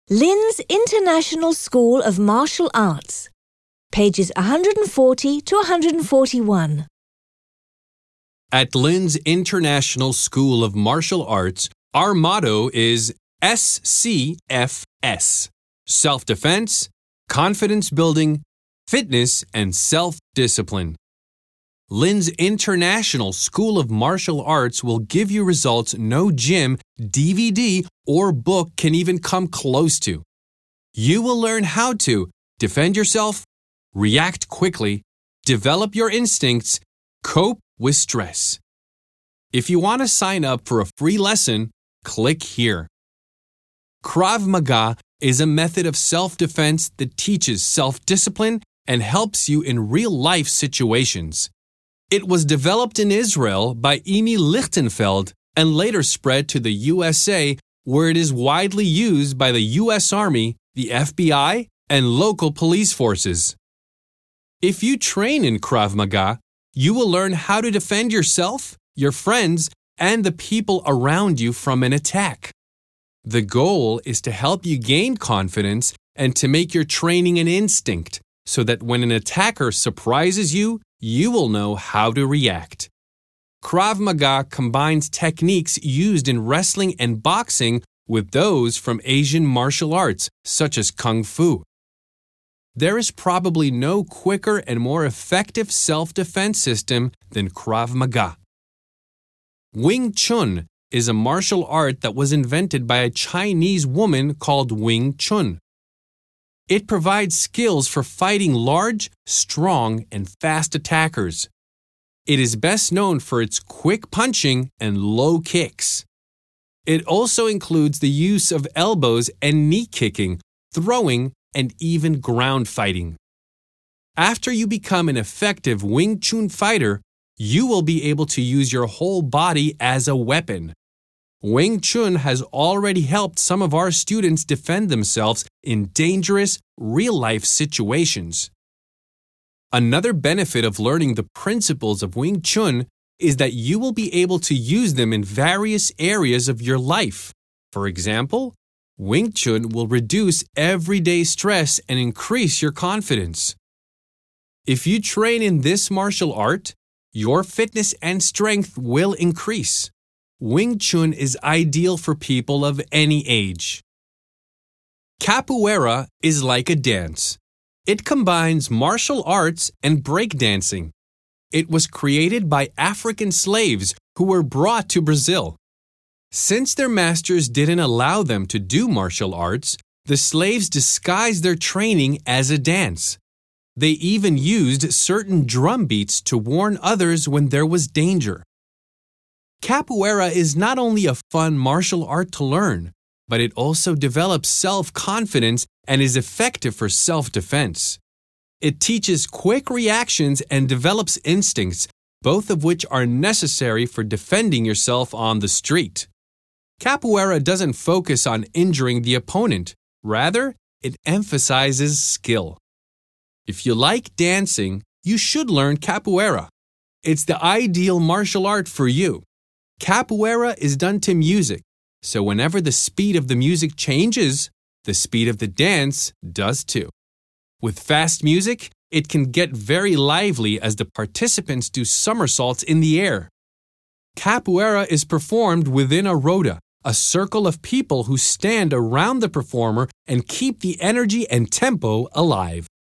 Linz International School of Martial Arts, pages 140 to 141. At Linz International School of Martial Arts, our motto is SCFS: self-defense, confidence building, fitness, and self-discipline. Linz International School of Martial Arts will give you results no gym, DVD, or book can even come close to. You will learn how to defend yourself, react quickly, develop your instincts, cope with stress. If you want to sign up for a free lesson, click here. Krav Maga is a method of self-defense that teaches self-discipline and helps you in real-life situations. It was developed in Israel by Emi Lichtenfeld and later spread to the USA, where it is widely used by the U.S. Army, the FBI, and local police forces. If you train in Krav Maga, you will learn how to defend yourself, your friends, and the people around you from an attack. The goal is to help you gain confidence and to make your training an instinct, so that when an attacker surprises you, you will know how to react. Krav Maga combines techniques used in wrestling and boxing with those from Asian martial arts, such as Kung Fu. There is probably no quicker and more effective self-defense system than Krav Maga. Wing Chun is a martial art that was invented by a Chinese woman called Wing Chun. It provides skills for fighting large, strong, and fast attackers. It is best known for its quick punching and low kicks. It also includes the use of elbows and knee kicking, throwing, and even ground fighting. After you become an effective Wing Chun fighter, you will be able to use your whole body as a weapon. Wing Chun has already helped some of our students defend themselves in dangerous, real-life situations. Another benefit of learning the principles of Wing Chun is that you will be able to use them in various areas of your life. For example, Wing Chun will reduce everyday stress and increase your confidence. If you train in this martial art, your fitness and strength will increase. Wing Chun is ideal for people of any age. Capoeira is like a dance. It combines martial arts and breakdancing. It was created by African slaves who were brought to Brazil. Since their masters didn't allow them to do martial arts, the slaves disguised their training as a dance. They even used certain drum beats to warn others when there was danger. Capoeira is not only a fun martial art to learn, but it also develops self-confidence and is effective for self-defense. It teaches quick reactions and develops instincts, both of which are necessary for defending yourself on the street. Capoeira doesn't focus on injuring the opponent. Rather, it emphasizes skill. If you like dancing, you should learn capoeira. It's the ideal martial art for you. Capoeira is done to music, so whenever the speed of the music changes, the speed of the dance does too. With fast music, it can get very lively as the participants do somersaults in the air. Capoeira is performed within a roda, a circle of people who stand around the performer and keep the energy and tempo alive.